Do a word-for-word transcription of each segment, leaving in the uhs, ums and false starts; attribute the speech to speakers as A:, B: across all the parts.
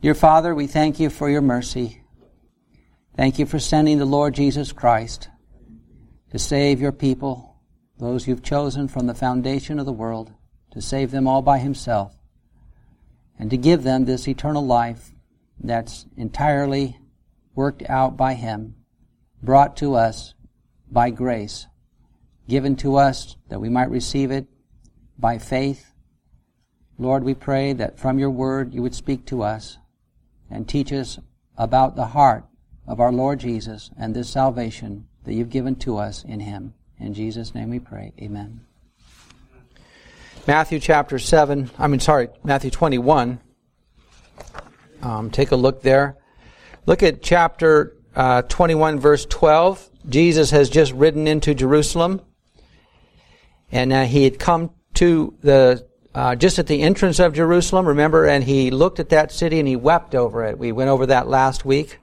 A: Dear Father, we thank you for your mercy. Thank you for sending the Lord Jesus Christ to save your people, those you've chosen from the foundation of the world, to save them all by himself, and to give them this eternal life that's entirely worked out by him, brought to us by grace, given to us that we might receive it by faith. Lord, we pray that from your word you would speak to us and teach us about the heart of our Lord Jesus and this salvation that you've given to us in him. In Jesus' name we pray. Amen. Matthew chapter seven, I mean, sorry, Matthew twenty-one. Um, take a look there. Look at chapter uh, twenty-one, verse twelve. Jesus has just ridden into Jerusalem, and uh, he had come to the uh, just at the entrance of Jerusalem, remember, and he looked at that city and he wept over it. We went over that last week.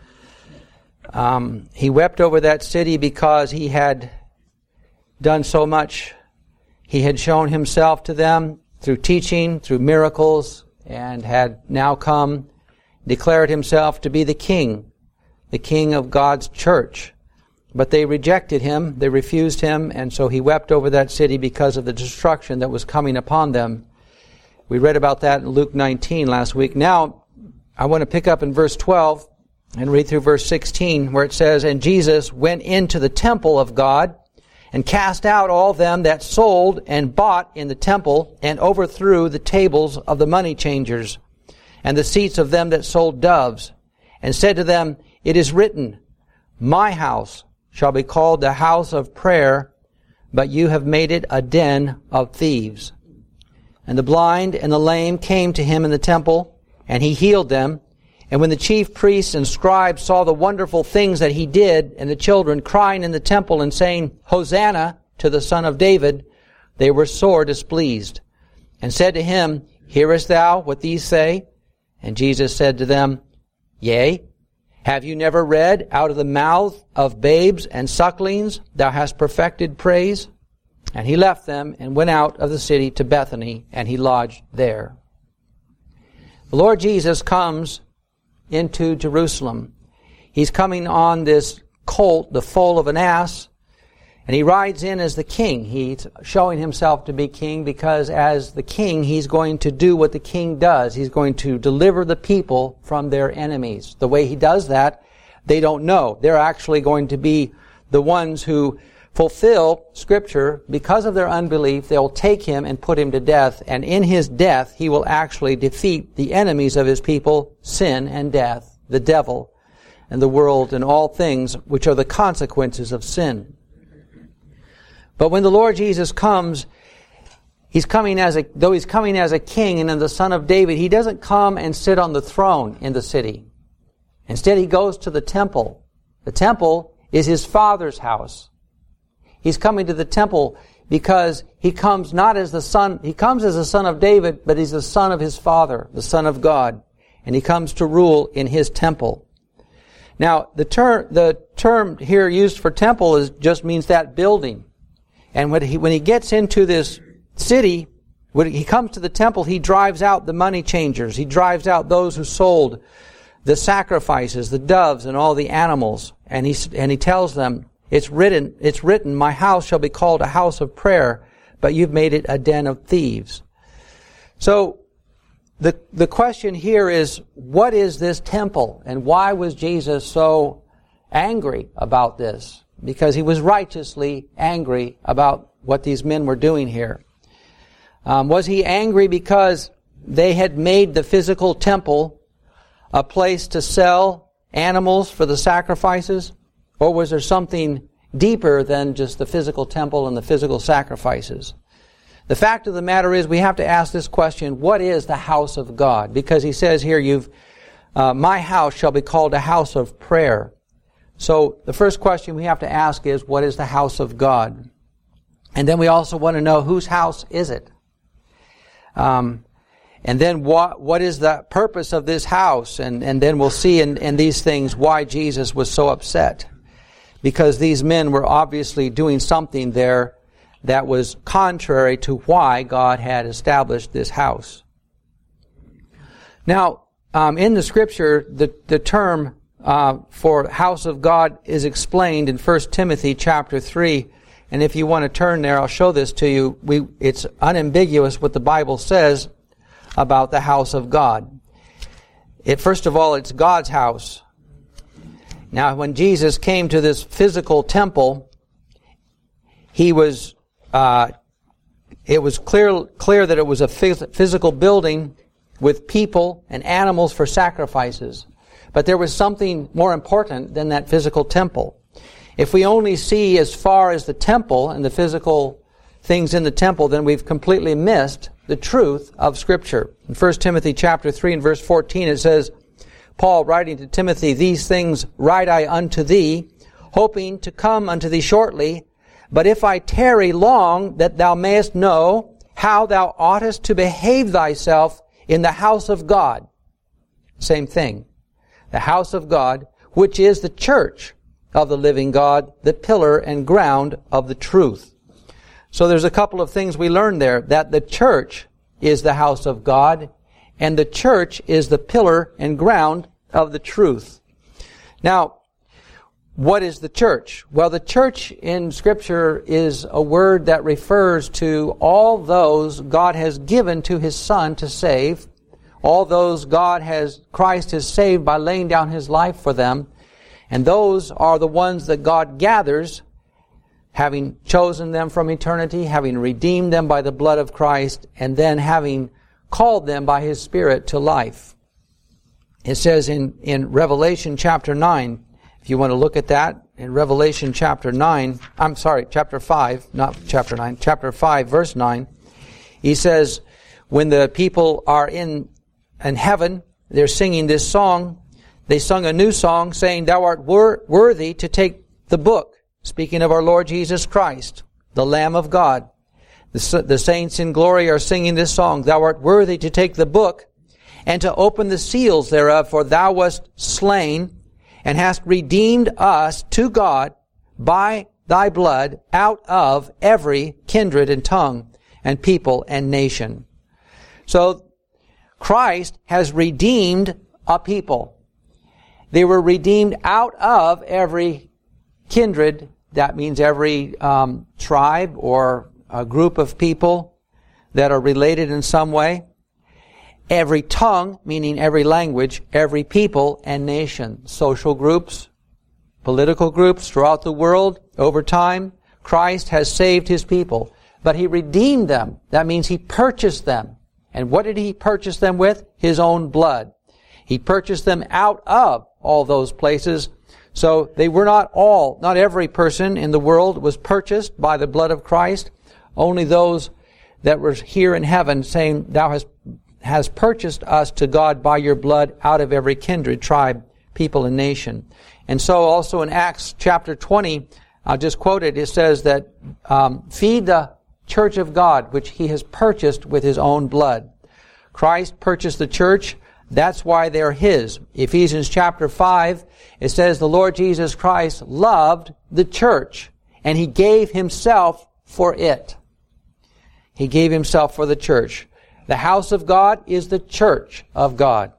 A: Um, he wept over that city because he had done so much. He had shown himself to them through teaching, through miracles, and had now come, declared himself to be the king, the king of God's church. But they rejected him, they refused him, and so he wept over that city because of the destruction that was coming upon them. We read about that in Luke nineteen last week. Now, I want to pick up in verse twelve and read through verse sixteen, where it says, "And Jesus went into the temple of God, and cast out all them that sold and bought in the temple, and overthrew the tables of the money changers, and the seats of them that sold doves, and said to them, It is written, My house shall be called the house of prayer, but you have made it a den of thieves. And the blind and the lame came to him in the temple, and he healed them. And when the chief priests and scribes saw the wonderful things that he did, and the children crying in the temple and saying, Hosanna to the Son of David, they were sore displeased, and said to him, Hearest thou what these say? And Jesus said to them, Yea, have you never read, Out of the mouth of babes and sucklings thou hast perfected praise? And he left them and went out of the city to Bethany, and he lodged there." The Lord Jesus comes into Jerusalem. He's coming on this colt, the foal of an ass, and he rides in as the king. He's showing himself to be king because as the king, he's going to do what the king does. He's going to deliver the people from their enemies. The way he does that, they don't know. They're actually going to be the ones who fulfill Scripture. Because of their unbelief, they'll take him and put him to death, and in his death, he will actually defeat the enemies of his people, sin and death, the devil and the world and all things which are the consequences of sin. But when the Lord Jesus comes, he's coming as a, though he's coming as a king and as the Son of David, he doesn't come and sit on the throne in the city. Instead, he goes to the temple. The temple is his Father's house. He's coming to the temple because he comes not as the son, he comes as the son of David, but he's the son of his Father, the Son of God. And he comes to rule in his temple. Now, the term, the term here used for temple is just means that building. And when he, when he gets into this city, when he comes to the temple, he drives out the money changers. He drives out those who sold the sacrifices, the doves, and all the animals. And he, and he tells them, It's written, it's written, My house shall be called a house of prayer, but you've made it a den of thieves. So, the, the question here is, what is this temple? And why was Jesus so angry about this? Because he was righteously angry about what these men were doing here. Um, was he angry because they had made the physical temple a place to sell animals for the sacrifices? Or was there something deeper than just the physical temple and the physical sacrifices? The fact of the matter is we have to ask this question, what is the house of God? Because he says here, you've, uh, my house shall be called a house of prayer. So the first question we have to ask is, what is the house of God? And then we also want to know, whose house is it? Um, and then what, what is the purpose of this house? And, and then we'll see in, in these things why Jesus was so upset. Because these men were obviously doing something there that was contrary to why God had established this house. Now, um, in the Scripture, the, the term uh, for house of God is explained in First Timothy chapter three. And if you want to turn there, I'll show this to you. We, it's unambiguous what the Bible says about the house of God. It, first of all, it's God's house. Now, when Jesus came to this physical temple, he was, uh, it was clear, clear that it was a phys- physical building with people and animals for sacrifices. But there was something more important than that physical temple. If we only see as far as the temple and the physical things in the temple, then we've completely missed the truth of Scripture. In First Timothy chapter three and verse fourteen, it says, Paul writing to Timothy, "These things write I unto thee, hoping to come unto thee shortly. But if I tarry long, that thou mayest know how thou oughtest to behave thyself in the house of God." Same thing. The house of God, which is the church of the living God, the pillar and ground of the truth. So there's a couple of things we learned there, that the church is the house of God, and the church is the pillar and ground of the truth. Now, what is the church? Well, the church in Scripture is a word that refers to all those God has given to His Son to save, all those God has, Christ has saved by laying down His life for them, and those are the ones that God gathers, having chosen them from eternity, having redeemed them by the blood of Christ, and then having called them by His Spirit to life. It says in, in Revelation chapter nine, if you want to look at that, in Revelation chapter nine, I'm sorry, chapter five, not chapter nine, chapter five, verse nine, he says, when the people are in, in heaven, they're singing this song, they sung a new song saying, "Thou art wor- worthy to take the book," speaking of our Lord Jesus Christ, the Lamb of God. The, the saints in glory are singing this song, "Thou art worthy to take the book and to open the seals thereof, for thou wast slain and hast redeemed us to God by thy blood out of every kindred and tongue and people and nation." So Christ has redeemed a people. They were redeemed out of every kindred. That means every um, tribe or a group of people that are related in some way. Every tongue, meaning every language, every people and nation. Social groups, political groups throughout the world. Over time, Christ has saved His people. But He redeemed them. That means He purchased them. And what did He purchase them with? His own blood. He purchased them out of all those places. So they were not all, not every person in the world was purchased by the blood of Christ. Only those that were here in heaven saying, "Thou hast, has purchased us to God by your blood out of every kindred, tribe, people, and nation." And so also in Acts chapter twenty, I'll just quote it, it says that, um, "Feed the church of God, which He has purchased with His own blood." Christ purchased the church. That's why they're His. Ephesians chapter five, it says the Lord Jesus Christ loved the church, and He gave Himself for it. He gave Himself for the church. The house of God is the church of God.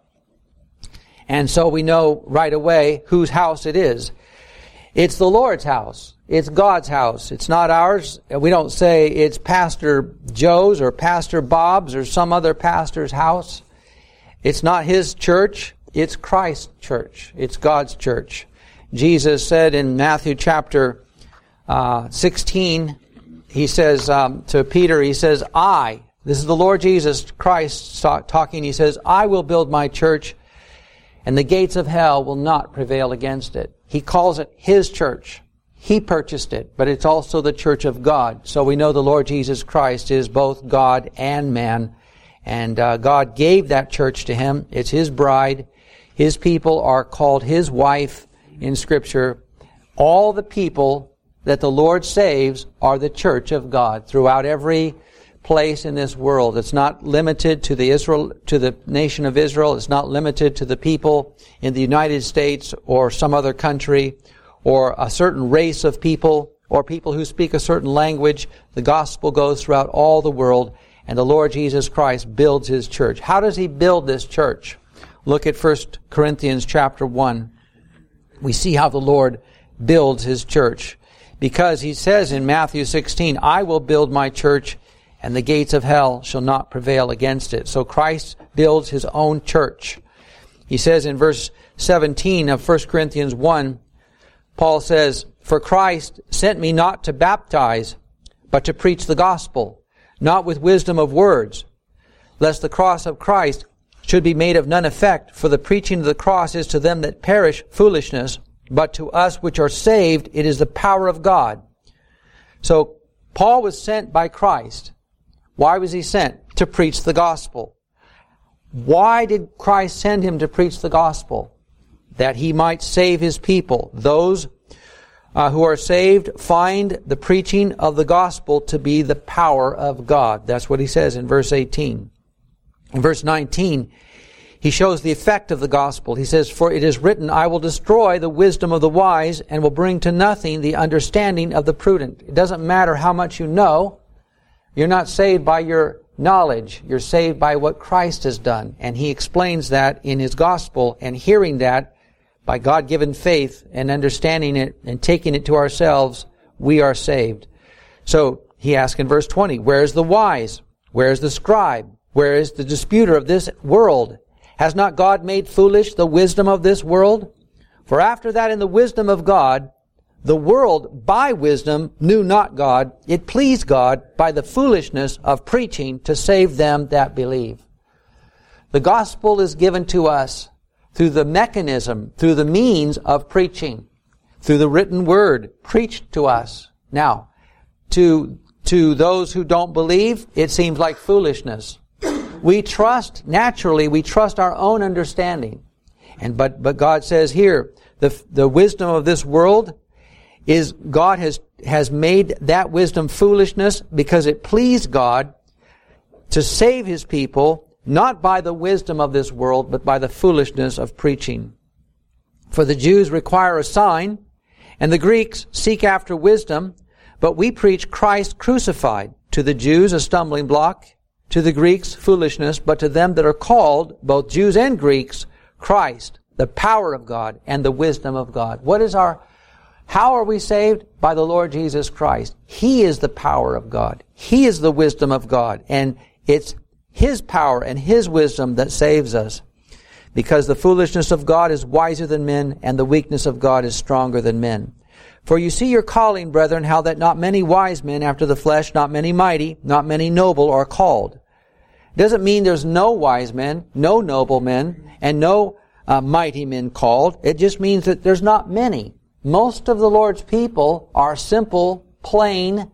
A: And so we know right away whose house it is. It's the Lord's house. It's God's house. It's not ours. We don't say it's Pastor Joe's or Pastor Bob's or some other pastor's house. It's not his church. It's Christ's church. It's God's church. Jesus said in Matthew chapter uh, sixteen, He says um, to Peter, He says, I, this is the Lord Jesus Christ talking, He says, "I will build my church, and the gates of hell will not prevail against it." He calls it His church. He purchased it, but it's also the church of God. So we know the Lord Jesus Christ is both God and man. And uh, God gave that church to Him. It's His bride. His people are called His wife in Scripture. All the people that the Lord saves are the church of God throughout every place in this world. It's not limited to the Israel, to the nation of Israel. It's not limited to the people in the United States or some other country or a certain race of people or people who speak a certain language. The gospel goes throughout all the world, and the Lord Jesus Christ builds His church. How does He build this church? look at First Corinthians chapter one. We see how the Lord builds His church. Because He says in Matthew sixteen, I will build my church, and the gates of hell shall not prevail against it. So Christ builds His own church. He says in verse seventeen of First Corinthians one, Paul says, For Christ sent me not to baptize, but to preach the gospel, not with wisdom of words, lest the cross of Christ should be made of none effect. For the preaching of the cross is to them that perish foolishness, but to us which are saved it is the power of God. So Paul was sent by Christ. Why was he sent? To preach the gospel. Why did Christ send him to preach the gospel? That he might save his people. Those uh, who are saved find the preaching of the gospel to be the power of God. That's what he says in verse eighteen. In verse nineteen, he shows the effect of the gospel. He says, For it is written, I will destroy the wisdom of the wise and will bring to nothing the understanding of the prudent. It doesn't matter how much you know. You're not saved by your knowledge. You're saved by what Christ has done. And he explains that in his gospel, and hearing that by God-given faith and understanding it and taking it to ourselves, we are saved. So he asks in verse twenty, Where is the wise? Where is the scribe? Where is the disputer of this world? Has not God made foolish the wisdom of this world? For after that in the wisdom of God, the world by wisdom knew not God. It pleased God by the foolishness of preaching to save them that believe. The gospel is given to us through the mechanism, through the means of preaching, through the written word preached to us. Now, to, to those who don't believe, it seems like foolishness. We trust, naturally, we trust our own understanding. And but but God says here, the the wisdom of this world is God has has made that wisdom foolishness because it pleased God to save His people, not by the wisdom of this world, but by the foolishness of preaching. For the Jews require a sign, and the Greeks seek after wisdom, but we preach Christ crucified, to the Jews a stumbling block, to the Greeks foolishness, but to them that are called, both Jews and Greeks, Christ, the power of God and the wisdom of God. What is our, how are we saved? By the Lord Jesus Christ. He is the power of God. He is the wisdom of God. And it's His power and His wisdom that saves us. Because the foolishness of God is wiser than men, and the weakness of God is stronger than men. For you see your calling, brethren, how that not many wise men after the flesh, not many mighty, not many noble are called. It doesn't mean there's no wise men, no noble men, and no uh, mighty men called. It just means that there's not many. Most of the Lord's people are simple, plain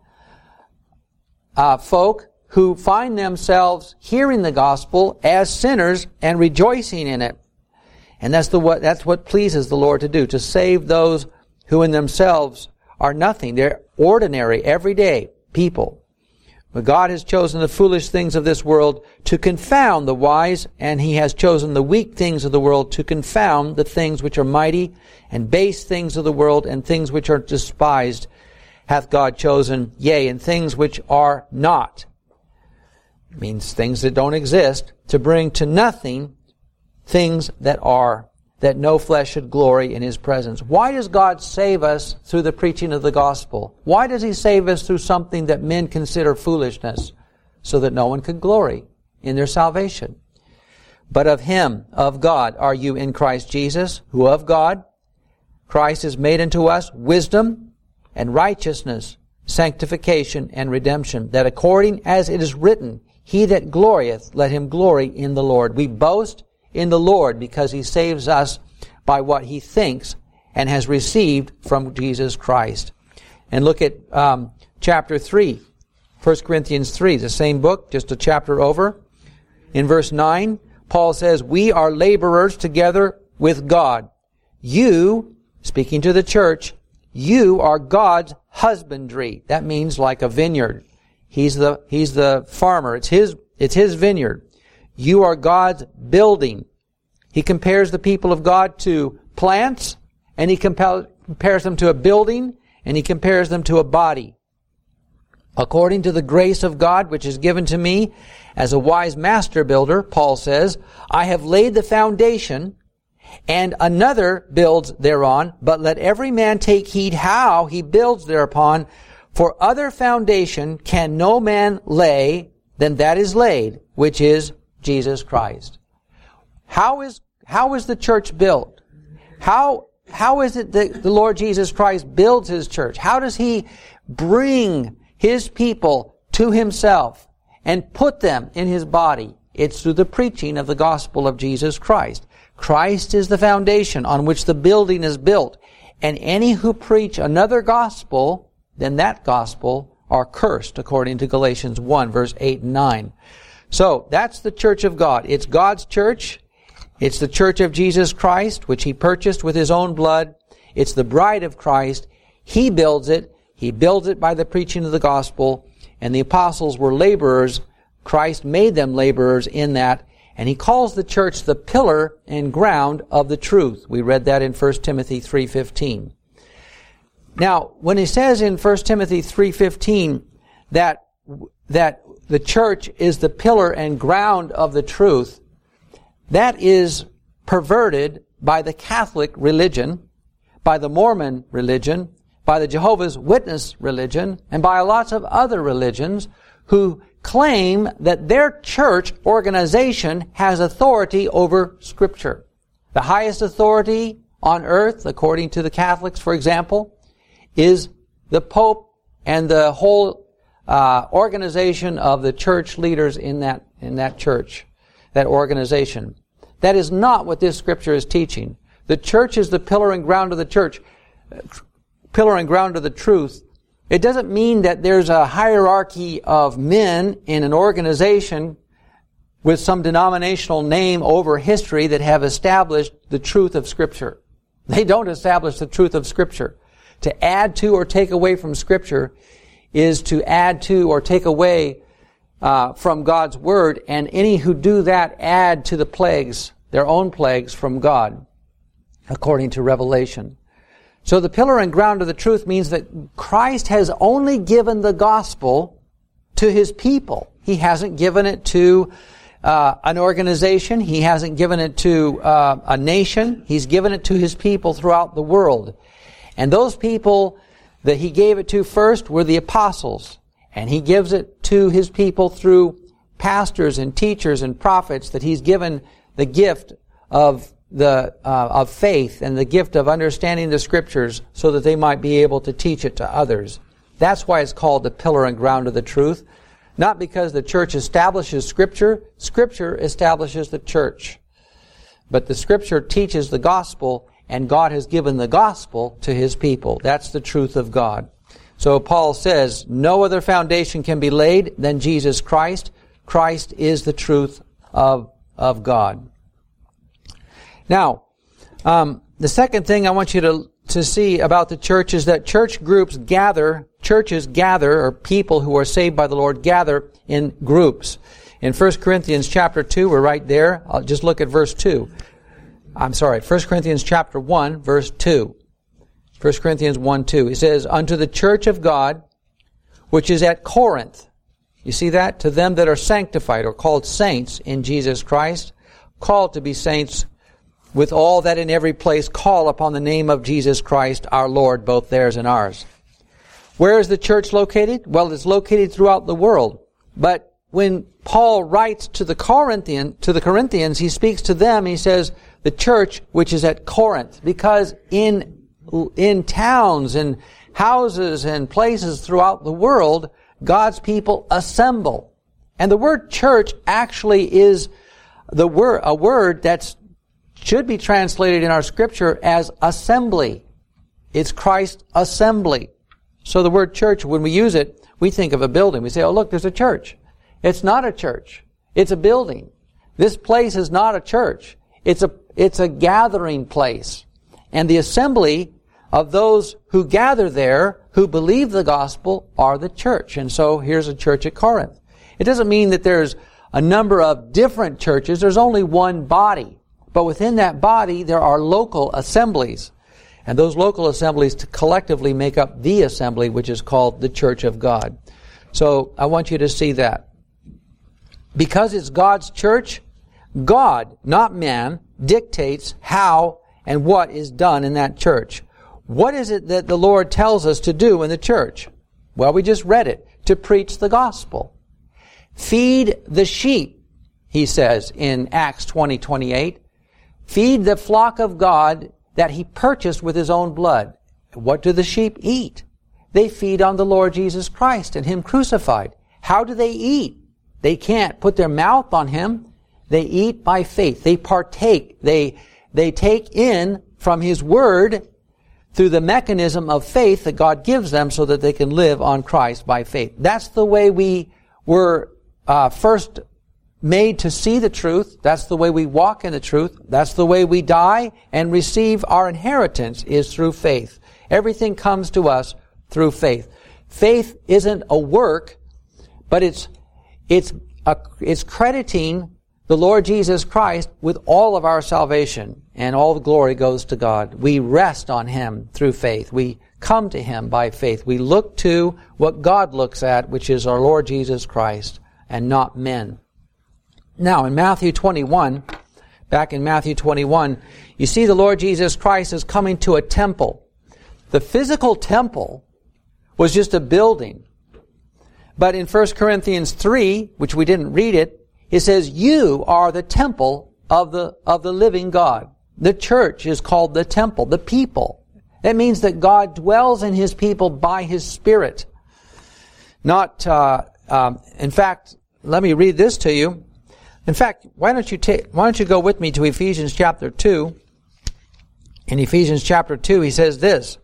A: uh, folk who find themselves hearing the gospel as sinners and rejoicing in it. And that's the what that's what pleases the Lord to do, to save those who in themselves are nothing. They're ordinary, everyday people. But God has chosen the foolish things of this world to confound the wise, and He has chosen the weak things of the world to confound the things which are mighty, and base things of the world, and things which are despised hath God chosen, yea, and things which are not. It means things that don't exist, to bring to nothing things that are, that no flesh should glory in His presence. Why does God save us through the preaching of the gospel? Why does He save us through something that men consider foolishness? So that no one could glory in their salvation. But of Him, of God, are you in Christ Jesus, who of God, Christ is made unto us wisdom and righteousness, sanctification and redemption, that according as it is written, He that glorieth, let him glory in the Lord. We boast in the Lord because He saves us by what He thinks and has received from Jesus Christ. And look at um, chapter three, First Corinthians three, the same book, just a chapter over. In verse nine, Paul says, We are laborers together with God. You, speaking to the church, you are God's husbandry. That means like a vineyard. He's the, he's the farmer. It's his, it's his vineyard. You are God's building. He compares the people of God to plants, and He compares them to a building, and He compares them to a body. According to the grace of God which is given to me as a wise master builder, Paul says, I have laid the foundation, and another builds thereon, but let every man take heed how he builds thereupon. For other foundation can no man lay than that is laid, which is Jesus Christ. How is, how is the church built? How, how is it that the Lord Jesus Christ builds His church? How does He bring His people to Himself and put them in His body? It's through the preaching of the gospel of Jesus Christ. Christ is the foundation on which the building is built. And any who preach another gospel, then that gospel are cursed, according to Galatians one, verse eight and nine. So, that's the church of God. It's God's church. It's the church of Jesus Christ, which He purchased with His own blood. It's the bride of Christ. He builds it. He builds it by the preaching of the gospel. And the apostles were laborers. Christ made them laborers in that. And He calls the church the pillar and ground of the truth. We read that in First Timothy three fifteen. Now, when He says in First Timothy three fifteen that, that the church is the pillar and ground of the truth, that is perverted by the Catholic religion, by the Mormon religion, by the Jehovah's Witness religion, and by lots of other religions who claim that their church organization has authority over Scripture. The highest authority on earth, according to the Catholics, for example, is the Pope and the whole uh, organization of the church leaders in that in that church, that organization. That is not what this Scripture is teaching. The church is the pillar and ground of the church, pillar and ground of the truth. It doesn't mean that there's a hierarchy of men in an organization with some denominational name over history that have established the truth of Scripture. They don't establish the truth of Scripture. To add to or take away from Scripture is to add to or take away uh, from God's Word, and any who do that add to the plagues, their own plagues from God, according to Revelation. So the pillar and ground of the truth means that Christ has only given the gospel to His people. He hasn't given it to uh, an organization. He hasn't given it to uh, a nation. He's given it to His people throughout the world. And those people that He gave it to first were the apostles. And He gives it to His people through pastors and teachers and prophets that He's given the gift of the uh, of faith and the gift of understanding the Scriptures so that they might be able to teach it to others. That's why it's called the pillar and ground of the truth. Not because the church establishes Scripture. Scripture establishes the church. But the Scripture teaches the gospel, and God has given the gospel to His people. That's the truth of God. So Paul says, no other foundation can be laid than Jesus Christ. Christ is the truth of, of God. Now, um, the second thing I want you to, to see about the church is that church groups gather, churches gather, or people who are saved by the Lord gather in groups. In First Corinthians chapter two, we're right there. I'll just look at verse two. I'm sorry, First Corinthians chapter one, verse two. First Corinthians one, two. It says, unto the church of God, which is at Corinth. You see that? To them that are sanctified, or called saints in Jesus Christ, called to be saints with all that in every place call upon the name of Jesus Christ our Lord, both theirs and ours. Where is the church located? Well, it's located throughout the world. But when Paul writes to the Corinthian, to the Corinthians, he speaks to them, he says, the church which is at Corinth, because in in towns and houses and places throughout the world, God's people assemble. And the word church actually is the word a word that's should be translated in our Scripture as assembly. It's Christ's assembly. So the word church, when we use it, we think of a building. We say, oh, look, there's a church. It's not a church. It's a building. This place is not a church. It's a, it's a gathering place. And the assembly of those who gather there, who believe the gospel, are the church. And so here's a church at Corinth. It doesn't mean that there's a number of different churches. There's only one body. But within that body, there are local assemblies. And those local assemblies collectively make up the assembly, which is called the Church of God. So I want you to see that. Because it's God's church, God, not man, dictates how and what is done in that church. What is it that the Lord tells us to do in the church? Well, we just read it. To preach the gospel. Feed the sheep, he says in Acts twenty twenty-eight. Feed the flock of God that he purchased with his own blood. What do the sheep eat? They feed on the Lord Jesus Christ and him crucified. How do they eat? They can't put their mouth on him. They eat by faith. They partake. They, they take in from his word through the mechanism of faith that God gives them so that they can live on Christ by faith. That's the way we were uh, first made to see the truth. That's the way we walk in the truth. That's the way we die and receive our inheritance is through faith. Everything comes to us through faith. Faith isn't a work, but it's it's a, it's crediting the Lord Jesus Christ with all of our salvation, and all the glory goes to God. We rest on him through faith. We come to him by faith. We look to what God looks at, which is our Lord Jesus Christ, and not men. Now, in Matthew twenty-one, back in Matthew twenty-one, you see the Lord Jesus Christ is coming to a temple. The physical temple was just a building. But in First Corinthians three, which we didn't read it, it says, you are the temple of the, of the living God. The church is called the temple, the people. That means that God dwells in his people by his Spirit. Not, uh, um, in fact, let me read this to you. In fact, why don't you take, why don't you go with me to Ephesians chapter two? In Ephesians chapter two, he says this.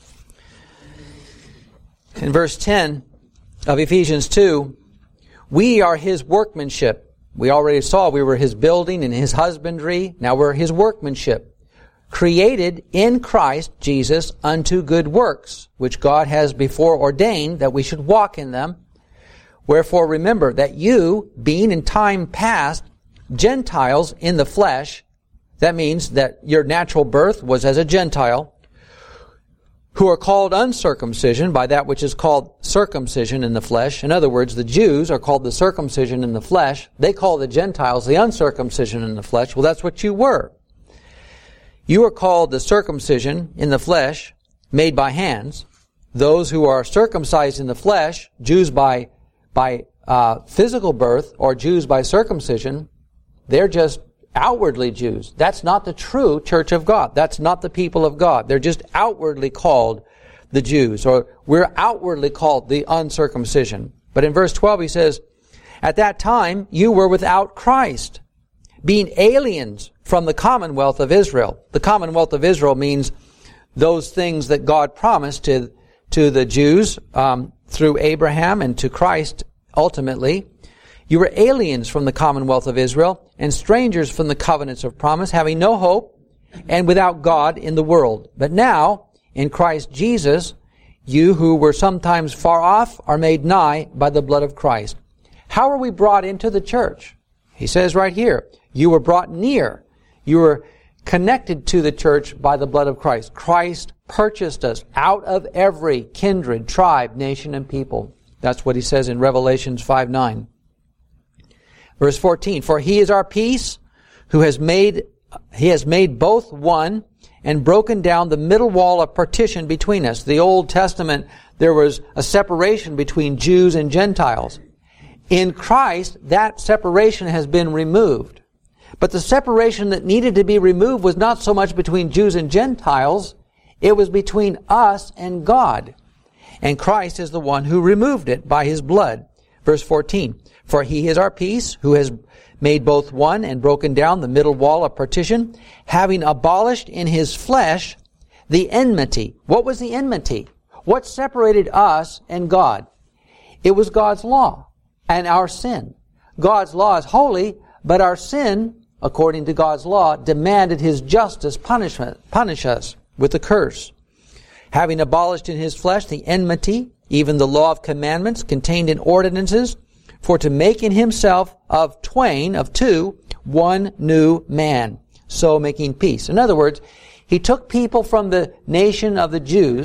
A: In verse ten of Ephesians two, we are his workmanship. We already saw we were his building and his husbandry. Now we're his workmanship. Created in Christ Jesus unto good works, which God has before ordained that we should walk in them. Wherefore remember that you, being in time past Gentiles in the flesh, that means that your natural birth was as a Gentile, who are called uncircumcision by that which is called circumcision in the flesh. In other words, the Jews are called the circumcision in the flesh. They call the Gentiles the uncircumcision in the flesh. Well, that's what you were. You are called the circumcision in the flesh, made by hands. Those who are circumcised in the flesh, Jews by by uh, physical birth or Jews by circumcision, they're just outwardly Jews. That's not the true church of God. That's not the people of God. They're just outwardly called the Jews, or we're outwardly called the uncircumcision. But in verse twelve he says, at that time you were without Christ, being aliens from the commonwealth of Israel. The commonwealth of Israel means those things that God promised to, to the Jews um, through Abraham and to Christ ultimately. You were aliens from the commonwealth of Israel and strangers from the covenants of promise, having no hope and without God in the world. But now, in Christ Jesus, you who were sometimes far off are made nigh by the blood of Christ. How are we brought into the church? He says right here, you were brought near. You were connected to the church by the blood of Christ. Christ purchased us out of every kindred, tribe, nation, and people. That's what he says in Revelations five nine. Verse fourteen, for he is our peace, who has made, he has made both one and broken down the middle wall of partition between us. The Old Testament, there was a separation between Jews and Gentiles. In Christ, that separation has been removed. But the separation that needed to be removed was not so much between Jews and Gentiles, it was between us and God. And Christ is the one who removed it by his blood. Verse fourteen, for he is our peace, who has made both one and broken down the middle wall of partition, having abolished in his flesh the enmity. What was the enmity? What separated us and God? It was God's law and our sin. God's law is holy, but our sin, according to God's law, demanded his justice punishment, punish us with a curse. Having abolished in his flesh the enmity, even the law of commandments contained in ordinances, for to make in himself of twain, of two, one new man, so making peace. In other words, he took people from the nation of the Jews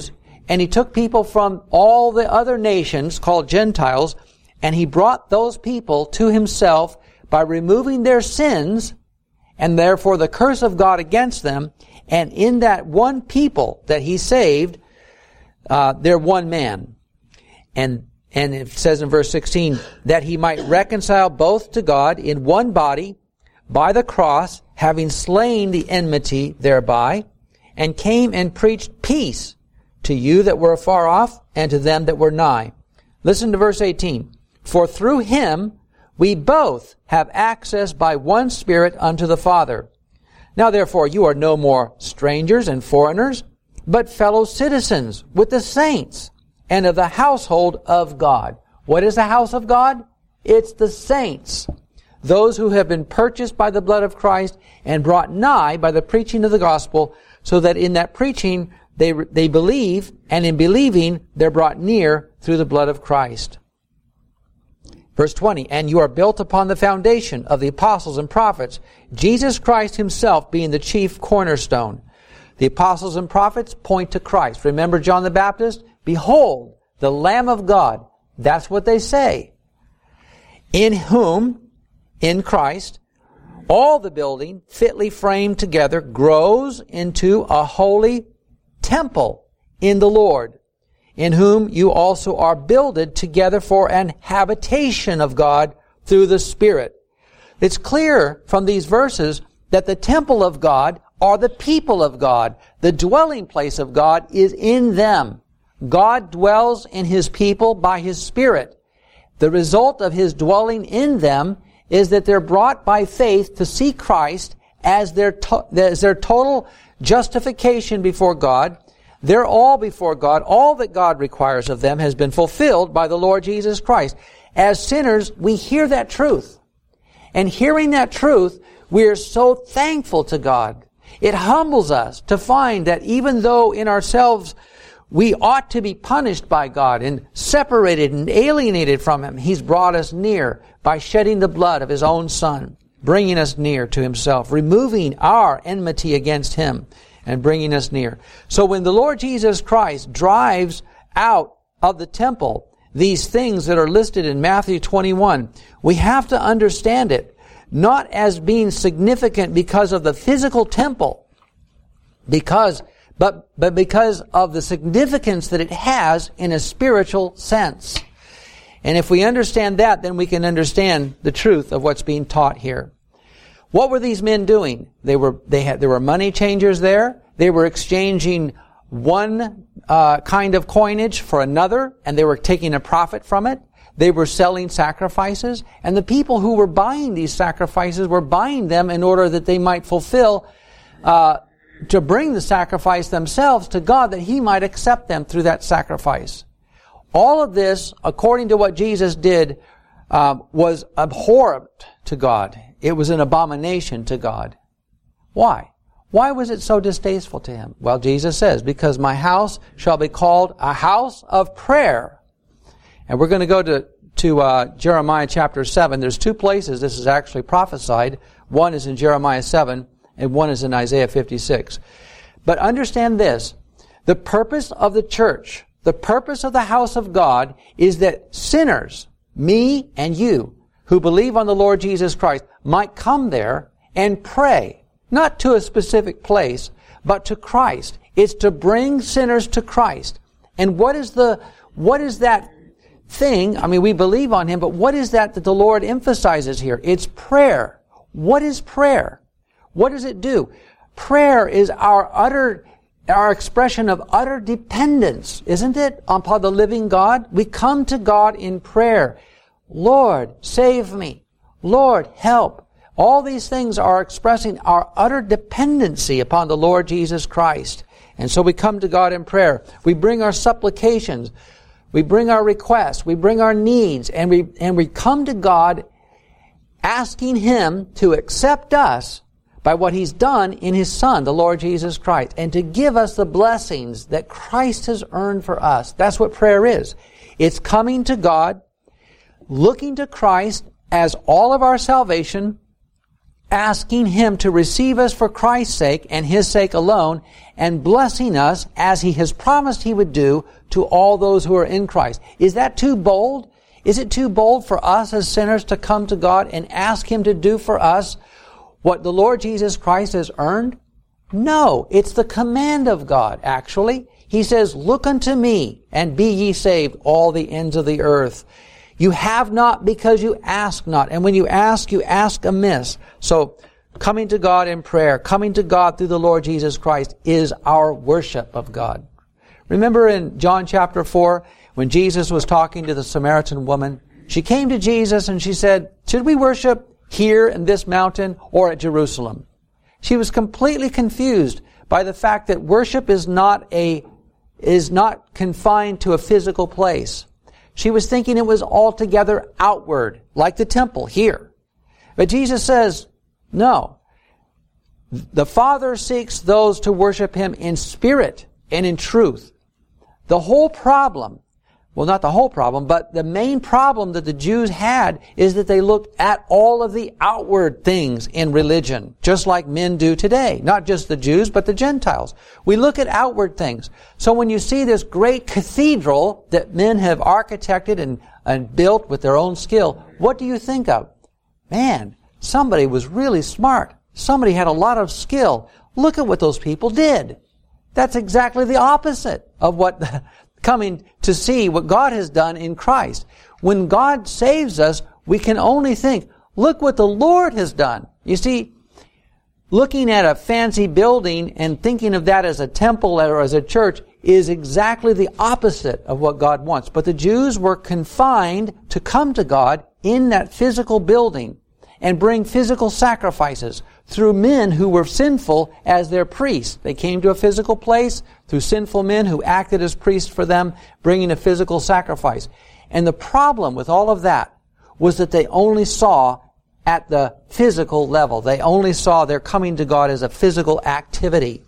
A: And he took people from all the other nations called Gentiles, and he brought those people to himself by removing their sins and therefore the curse of God against them. And in that one people that he saved, uh, they're one man. And and it says in verse sixteen, that he might reconcile both to God in one body by the cross, having slain the enmity thereby, and came and preached peace to you that were afar off, and to them that were nigh. Listen to verse eighteen. For through him we both have access by one Spirit unto the Father. Now therefore you are no more strangers and foreigners, but fellow citizens with the saints, and of the household of God. What is the house of God? It's the saints. Those who have been purchased by the blood of Christ and brought nigh by the preaching of the gospel, so that in that preaching they they believe, and in believing they're brought near through the blood of Christ. Verse twenty, and you are built upon the foundation of the apostles and prophets, Jesus Christ himself being the chief cornerstone. The apostles and prophets point to Christ. Remember John the Baptist? Behold, the Lamb of God. That's what they say. In whom, in Christ, all the building, fitly framed together, grows into a holy temple in the Lord, in whom you also are builded together for an habitation of God through the Spirit. It's clear from these verses that the temple of God are the people of God. The dwelling place of God is in them. God dwells in His people by His Spirit. The result of His dwelling in them is that they're brought by faith to see Christ as their, to- as their total justification before God. They're all before God. All that God requires of them has been fulfilled by the Lord Jesus Christ. As sinners, we hear that truth. And hearing that truth, we are so thankful to God. It humbles us to find that even though in ourselves we ought to be punished by God and separated and alienated from Him, He's brought us near by shedding the blood of His own Son, bringing us near to Himself, removing our enmity against Him and bringing us near. So when the Lord Jesus Christ drives out of the temple these things that are listed in Matthew twenty-one, we have to understand it not as being significant because of the physical temple, because but but because of the significance that it has in a spiritual sense. And if we understand that, then we can understand the truth of what's being taught here. What were these men doing? They were they had there were money changers there. They were exchanging one uh, kind of coinage for another, and they were taking a profit from it. They were selling sacrifices, and the people who were buying these sacrifices were buying them in order that they might fulfill, uh, to bring the sacrifice themselves to God, that He might accept them through that sacrifice. All of this, according to what Jesus did, uh, was abhorrent to God. It was an abomination to God. Why? Why was it so distasteful to Him? Well, Jesus says, because my house shall be called a house of prayer. And we're going to go to, to uh, Jeremiah chapter seven. There's two places this is actually prophesied. One is in Jeremiah seven, and one is in Isaiah fifty-six. But understand this. The purpose of the church, the purpose of the house of God, is that sinners, me and you, who believe on the Lord Jesus Christ, might come there and pray. Not to a specific place, but to Christ. It's to bring sinners to Christ. And what is the, what is that thing? I mean, we believe on Him, but what is that that the Lord emphasizes here? It's prayer. What is prayer? What does it do? Prayer is our utter, our expression of utter dependence, isn't it, upon the living God? We come to God in prayer. Lord, save me. Lord, help. All these things are expressing our utter dependency upon the Lord Jesus Christ. And so we come to God in prayer. We bring our supplications. We bring our requests. We bring our needs. And we, and we come to God asking Him to accept us by what He's done in His Son, the Lord Jesus Christ, and to give us the blessings that Christ has earned for us. That's what prayer is. It's coming to God, looking to Christ as all of our salvation, asking Him to receive us for Christ's sake and His sake alone, and blessing us as He has promised He would do to all those who are in Christ. Is that too bold? Is it too bold for us as sinners to come to God and ask Him to do for us what the Lord Jesus Christ has earned? No, it's the command of God, actually. He says, "Look unto me, and be ye saved, all the ends of the earth." You have not because you ask not. And when you ask, you ask amiss. So, coming to God in prayer, coming to God through the Lord Jesus Christ is our worship of God. Remember in John chapter four, when Jesus was talking to the Samaritan woman, she came to Jesus and she said, "Should we worship here in this mountain or at Jerusalem?" She was completely confused by the fact that worship is not a, is not confined to a physical place. She was thinking it was altogether outward, like the temple here. But Jesus says, no. The Father seeks those to worship Him in spirit and in truth. The whole problem, well, not the whole problem, but the main problem that the Jews had is that they looked at all of the outward things in religion, just like men do today. Not just the Jews, but the Gentiles. We look at outward things. So when you see this great cathedral that men have architected and, and built with their own skill, what do you think of? Man, somebody was really smart. Somebody had a lot of skill. Look at what those people did. That's exactly the opposite of what the, coming to see what God has done in Christ. When God saves us, we can only think, look what the Lord has done. You see, looking at a fancy building and thinking of that as a temple or as a church is exactly the opposite of what God wants. But the Jews were confined to come to God in that physical building and bring physical sacrifices through men who were sinful as their priests. They came to a physical place through sinful men who acted as priests for them, bringing a physical sacrifice. And the problem with all of that was that they only saw at the physical level. They only saw their coming to God as a physical activity.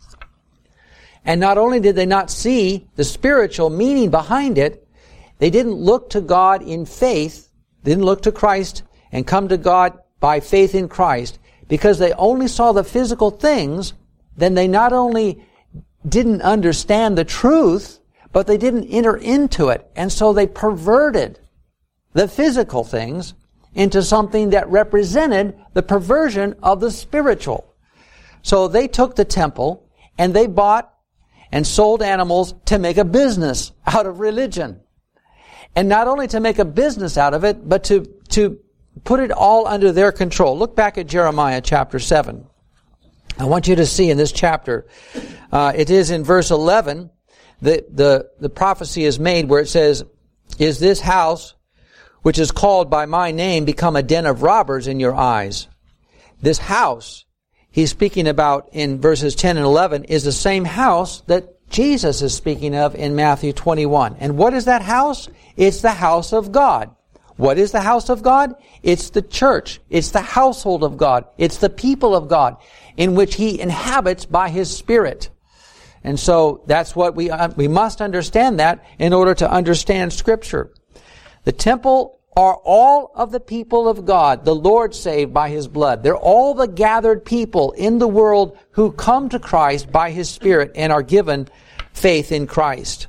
A: And not only did they not see the spiritual meaning behind it, they didn't look to God in faith, didn't look to Christ and come to God by faith in Christ. Because they only saw the physical things, then they not only didn't understand the truth, but they didn't enter into it. And so they perverted the physical things into something that represented the perversion of the spiritual. So they took the temple and they bought and sold animals to make a business out of religion. And not only to make a business out of it, but to, to put it all under their control. Look back at Jeremiah chapter seven. I want you to see in this chapter, uh, it is in verse eleven, that the, the prophecy is made where it says, "Is this house, which is called by my name, become a den of robbers in your eyes?" This house, he's speaking about in verses ten and eleven, is the same house that Jesus is speaking of in Matthew twenty-one. And what is that house? It's the house of God. What is the house of God? It's the church. It's the household of God. It's the people of God in which He inhabits by His Spirit. And so that's what we, uh, we must understand that in order to understand Scripture. The temple are all of the people of God, the Lord saved by His blood. They're all the gathered people in the world who come to Christ by His Spirit and are given faith in Christ.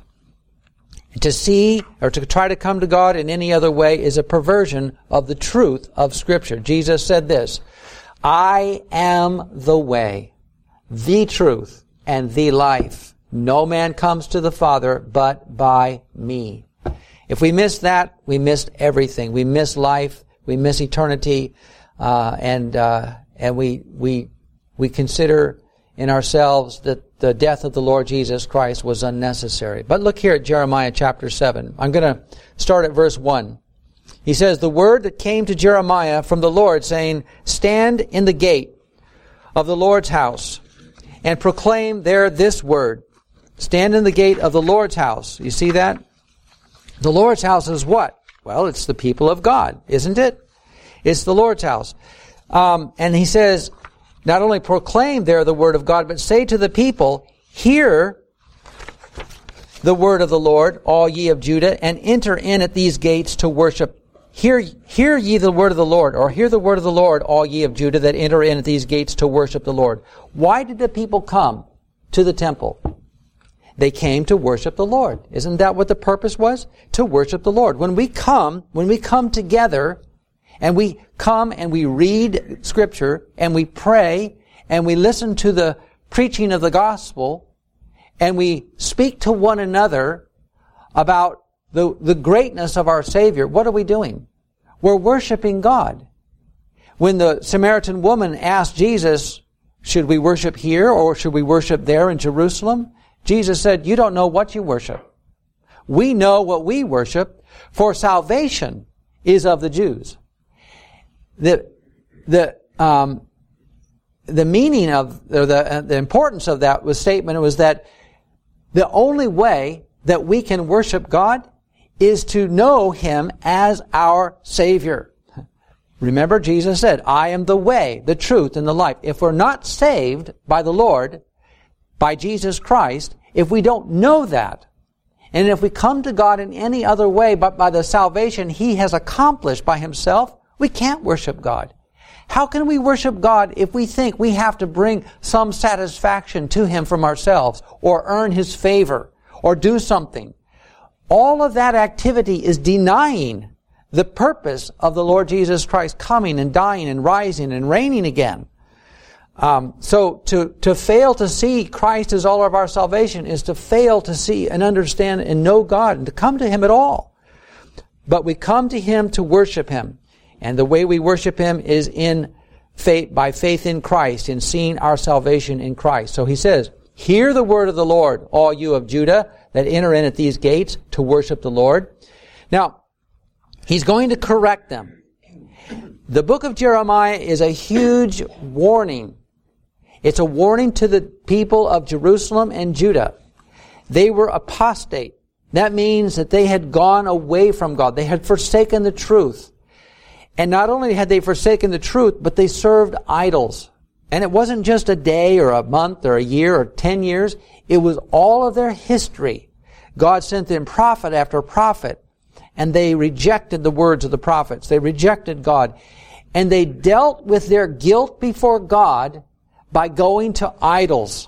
A: To see or to try to come to God in any other way is a perversion of the truth of Scripture. Jesus said this, "I am the way, the truth, and the life. No man comes to the Father but by me." If we miss that, we missed everything. We miss life. We miss eternity, uh, and uh, and we we we consider in ourselves that the death of the Lord Jesus Christ was unnecessary. But look here at Jeremiah chapter seven. I'm going to start at verse one. He says, "The word that came to Jeremiah from the Lord, saying, Stand in the gate of the Lord's house, and proclaim there this word." Stand in the gate of the Lord's house. You see that? The Lord's house is what? Well, it's the people of God, isn't it? It's the Lord's house. Um, and he says, not only proclaim there the word of God, but say to the people, "Hear the word of the Lord, all ye of Judah, and enter in at these gates to worship hear, hear ye the word of the Lord, or hear the word of the Lord, all ye of Judah that enter in at these gates to worship the Lord. Why did the people come to the temple? They came to worship the Lord. Isn't that what the purpose was? To worship the Lord. When we come, when we come together, and we come and we read Scripture, and we pray, and we listen to the preaching of the gospel, and we speak to one another about the, the greatness of our Savior, what are we doing? We're worshiping God. When the Samaritan woman asked Jesus, should we worship here or should we worship there in Jerusalem? Jesus said, you don't know what you worship. We know what we worship, for salvation is of the Jews. The, the, um, the meaning of, or the, uh, the importance of that was statement was that the only way that we can worship God is to know Him as our Savior. Remember, Jesus said, I am the way, the truth, and the life. If we're not saved by the Lord, by Jesus Christ, if we don't know that, and if we come to God in any other way but by the salvation He has accomplished by Himself, we can't worship God. How can we worship God if we think we have to bring some satisfaction to Him from ourselves, or earn His favor, or do something? All of that activity is denying the purpose of the Lord Jesus Christ coming and dying and rising and reigning again. Um, so to, to fail to see Christ as all of our salvation is to fail to see and understand and know God and to come to Him at all. But we come to Him to worship Him. And the way we worship Him is in faith, by faith in Christ, in seeing our salvation in Christ. So He says, hear the word of the Lord, all you of Judah that enter in at these gates to worship the Lord. Now, He's going to correct them. The book of Jeremiah is a huge warning. It's a warning to the people of Jerusalem and Judah. They were apostate. That means that they had gone away from God. They had forsaken the truth. And not only had they forsaken the truth, but they served idols. And it wasn't just a day or a month or a year or ten years. It was all of their history. God sent them prophet after prophet. And they rejected the words of the prophets. They rejected God. And they dealt with their guilt before God by going to idols.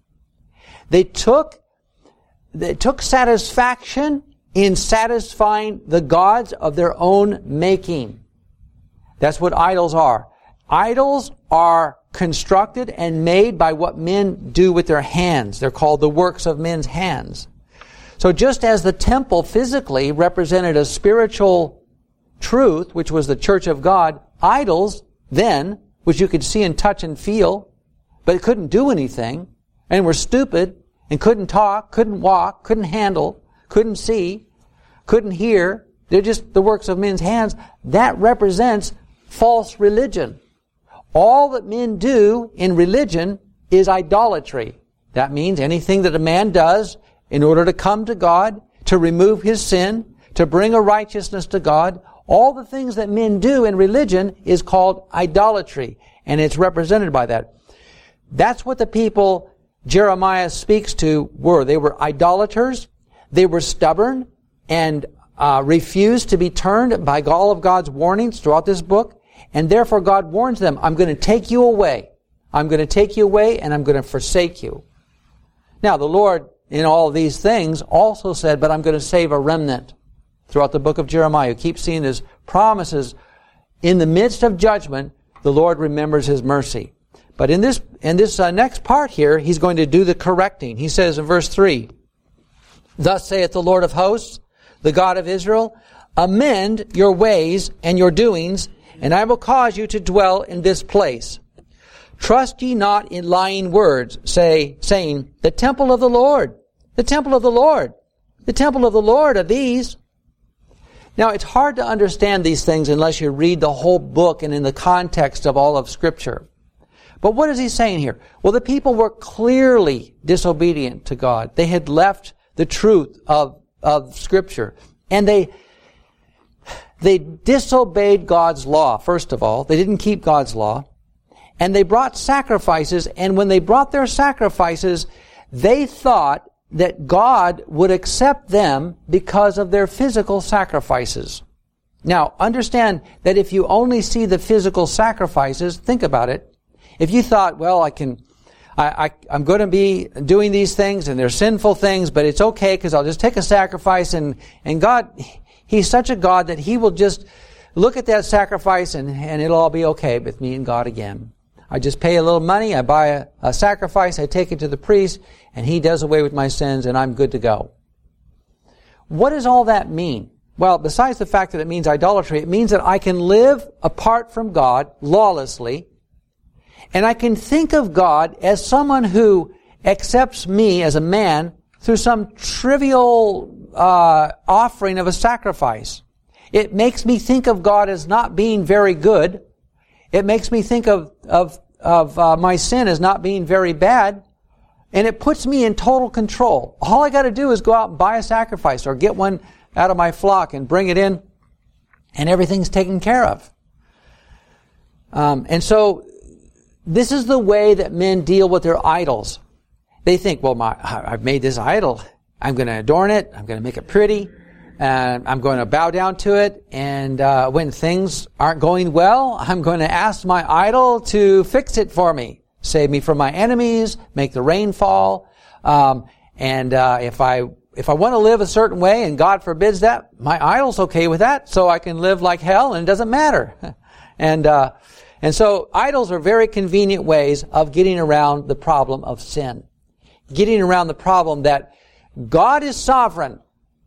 A: They took, they took satisfaction in satisfying the gods of their own making. That's what idols are. Idols are constructed and made by what men do with their hands. They're called the works of men's hands. So just as the temple physically represented a spiritual truth, which was the church of God, idols then, which you could see and touch and feel, but it couldn't do anything, and were stupid, and couldn't talk, couldn't walk, couldn't handle, couldn't see, couldn't hear, they're just the works of men's hands, that represents false religion. All that men do in religion is idolatry. That means anything that a man does in order to come to God, to remove his sin, to bring a righteousness to God, all the things that men do in religion is called idolatry, and it's represented by that. That's what the people Jeremiah speaks to were. They were idolaters, they were stubborn, and uh, refused to be turned by all of God's warnings throughout this book, and therefore God warns them, I'm going to take you away. I'm going to take you away, and I'm going to forsake you. Now, the Lord, in all of these things, also said, but I'm going to save a remnant. Throughout the book of Jeremiah, you keep seeing His promises. In the midst of judgment, the Lord remembers His mercy. But in this in this uh, next part here, He's going to do the correcting. He says in verse three, Thus saith the Lord of hosts, the God of Israel, amend your ways and your doings, and I will cause you to dwell in this place. Trust ye not in lying words, say, saying, the temple of the Lord, the temple of the Lord, the temple of the Lord are these. Now, it's hard to understand these things unless you read the whole book and in the context of all of Scripture. But what is he saying here? Well, the people were clearly disobedient to God. They had left the truth of, of Scripture. And they, they disobeyed God's law, first of all. They didn't keep God's law. And they brought sacrifices, and when they brought their sacrifices, they thought that God would accept them because of their physical sacrifices. Now, understand that if you only see the physical sacrifices, think about it. If you thought, well, I can, I, I, I'm going to be doing these things and they're sinful things, but it's okay because I'll just take a sacrifice and, and God, He's such a God that He will just look at that sacrifice and, and it'll all be okay with me and God again. I just pay a little money, I buy a, a sacrifice, I take it to the priest, and He does away with my sins and I'm good to go. What does all that mean? Well, besides the fact that it means idolatry, it means that I can live apart from God lawlessly, and I can think of God as someone who accepts me as a man through some trivial uh, offering of a sacrifice. It makes me think of God as not being very good. It makes me think of of of uh, my sin as not being very bad, and it puts me in total control. All I got to do is go out and buy a sacrifice or get one out of my flock and bring it in, and everything's taken care of. Um, and so, this is the way that men deal with their idols. They think, well, my, I've made this idol. I'm going to adorn it. I'm going to make it pretty. And I'm going to bow down to it. And uh, when things aren't going well, I'm going to ask my idol to fix it for me. Save me from my enemies. Make the rain fall. Um, and uh, if I if I want to live a certain way and God forbids that, my idol's okay with that. So I can live like hell and it doesn't matter. and uh, and so idols are very convenient ways of getting around the problem of sin. Getting around the problem that God is sovereign.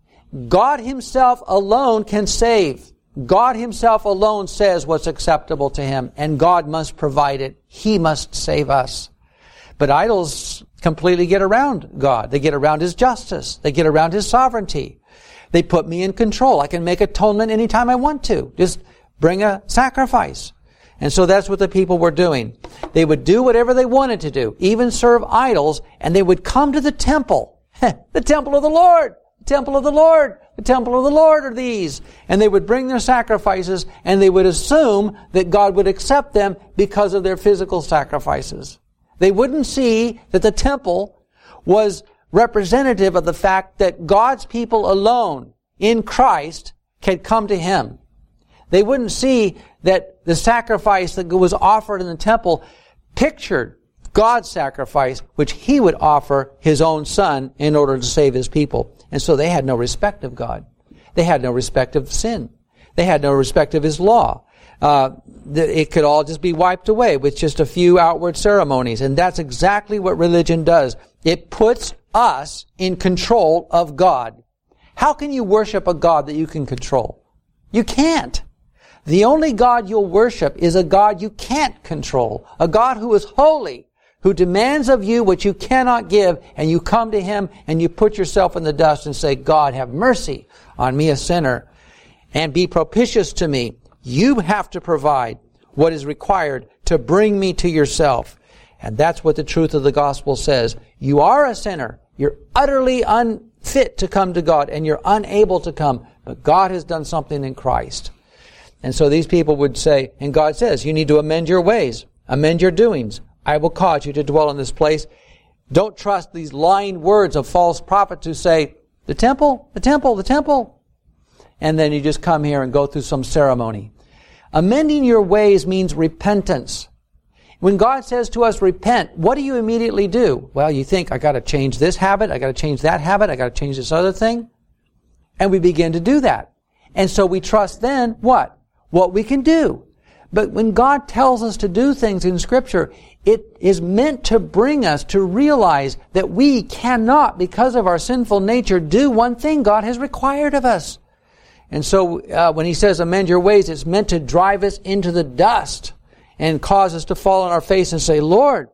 A: God Himself alone can save. God Himself alone says what's acceptable to Him, and God must provide it. He must save us. But idols completely get around God. They get around His justice. They get around His sovereignty. They put me in control. I can make atonement anytime I want to. Just bring a sacrifice. And so that's what the people were doing. They would do whatever they wanted to do, even serve idols, and they would come to the temple. The temple of the Lord. The temple of the Lord. The temple of the Lord are these. And they would bring their sacrifices, and they would assume that God would accept them because of their physical sacrifices. They wouldn't see that the temple was representative of the fact that God's people alone in Christ could come to Him. They wouldn't see that the sacrifice that was offered in the temple pictured God's sacrifice, which He would offer His own Son in order to save His people. And so they had no respect of God. They had no respect of sin. They had no respect of His law. Uh, it could all just be wiped away with just a few outward ceremonies. And that's exactly what religion does. It puts us in control of God. How can you worship a God that you can control? You can't. The only God you'll worship is a God you can't control. A God who is holy, who demands of you what you cannot give, and you come to Him and you put yourself in the dust and say, God, have mercy on me, a sinner, and be propitious to me. You have to provide what is required to bring me to yourself. And that's what the truth of the gospel says. You are a sinner. You're utterly unfit to come to God, and you're unable to come. But God has done something in Christ. And so these people would say, and God says, you need to amend your ways, amend your doings. I will cause you to dwell in this place. Don't trust these lying words of false prophets who say, the temple, the temple, the temple. And then you just come here and go through some ceremony. Amending your ways means repentance. When God says to us, repent, what do you immediately do? Well, you think, I got to change this habit, I got to change that habit, I got to change this other thing. And we begin to do that. And so we trust then, what? What we can do. But when God tells us to do things in Scripture, it is meant to bring us to realize that we cannot, because of our sinful nature, do one thing God has required of us. And so uh, when He says amend your ways, it's meant to drive us into the dust and cause us to fall on our face and say, Lord,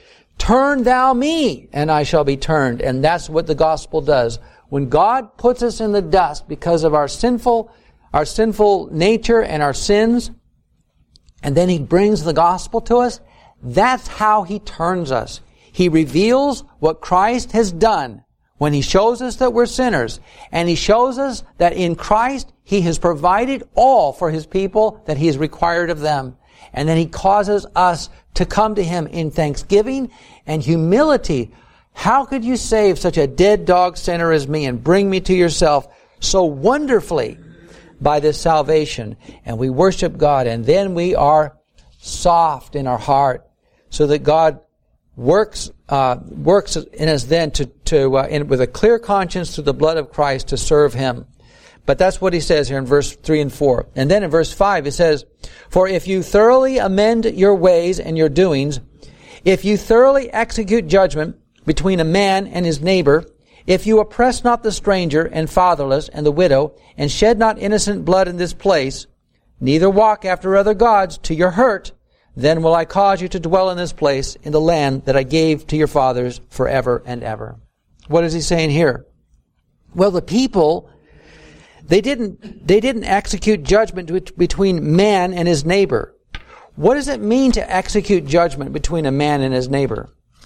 A: turn thou me, and I shall be turned. And that's what the gospel does. When God puts us in the dust because of our sinful, our sinful nature and our sins, and then He brings the gospel to us, that's how He turns us. He reveals what Christ has done when He shows us that we're sinners, and He shows us that in Christ He has provided all for His people that He has required of them. And then He causes us to come to Him in thanksgiving and humility. How could you save such a dead dog sinner as me and bring me to yourself so wonderfully by this salvation, and we worship God, and then we are soft in our heart, so that God works uh, works in us then to to uh, in, with a clear conscience through the blood of Christ to serve Him. But that's what he says here in verse three and four. And then in verse five it says, "For if you thoroughly amend your ways and your doings, if you thoroughly execute judgment between a man and his neighbor, if you oppress not the stranger and fatherless and the widow, and shed not innocent blood in this place, neither walk after other gods to your hurt, then will I cause you to dwell in this place, in the land that I gave to your fathers forever and ever." What is he saying here? Well, the people, they didn't, they didn't execute judgment between man and his neighbor. What does it mean to execute judgment between a man and his neighbor?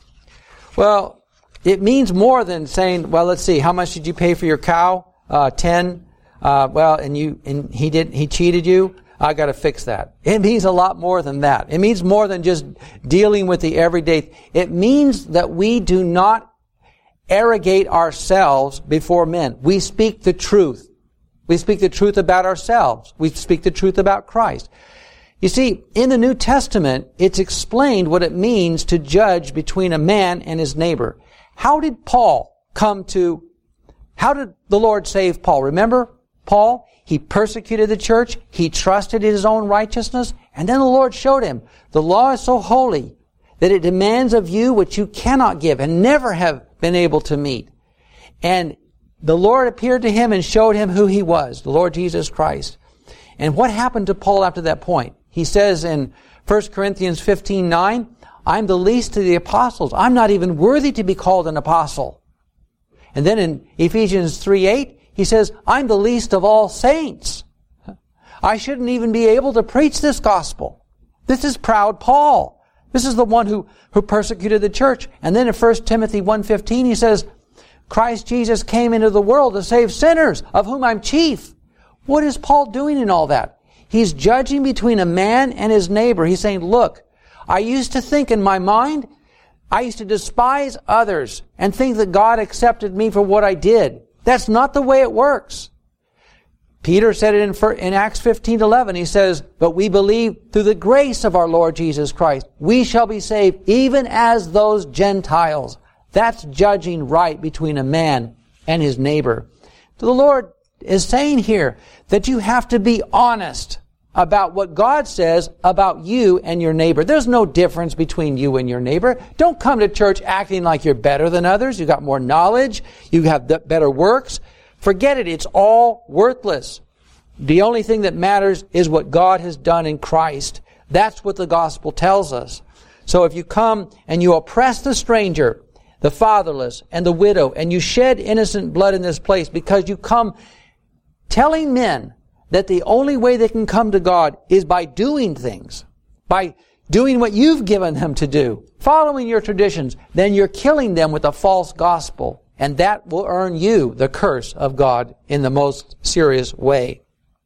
A: Well, it means more than saying, well, let's see, how much did you pay for your cow? Uh, ten. Uh, well, and you, and he did, he cheated you. I got to fix that. It means a lot more than that. It means more than just dealing with the everyday. It means that we do not arrogate ourselves before men. We speak the truth. We speak the truth about ourselves. We speak the truth about Christ. You see, in the New Testament, it's explained what it means to judge between a man and his neighbor. How did Paul come to, how did the Lord save Paul? Remember Paul? He persecuted the church. He trusted in his own righteousness. And then the Lord showed him, the law is so holy that it demands of you what you cannot give and never have been able to meet. And the Lord appeared to him and showed him who he was, the Lord Jesus Christ. And what happened to Paul after that point? He says in First Corinthians fifteen nine, I'm the least of the apostles. I'm not even worthy to be called an apostle. And then in Ephesians three eight, he says, I'm the least of all saints. I shouldn't even be able to preach this gospel. This is proud Paul. This is the one who, who persecuted the church. And then in First Timothy one fifteen, he says, Christ Jesus came into the world to save sinners, of whom I'm chief. What is Paul doing in all that? He's judging between a man and his neighbor. He's saying, look, I used to think in my mind, I used to despise others and think that God accepted me for what I did. That's not the way it works. Peter said it in, in Acts fifteen eleven. He says, but we believe through the grace of our Lord Jesus Christ, we shall be saved even as those Gentiles. That's judging right between a man and his neighbor. The Lord is saying here that you have to be honest about what God says about you and your neighbor. There's no difference between you and your neighbor. Don't come to church acting like you're better than others. You've got more knowledge. You have better works. Forget it. It's all worthless. The only thing that matters is what God has done in Christ. That's what the gospel tells us. So if you come and you oppress the stranger, the fatherless, and the widow, and you shed innocent blood in this place because you come telling men that the only way they can come to God is by doing things, by doing what you've given them to do, following your traditions, then you're killing them with a false gospel. And that will earn you the curse of God in the most serious way.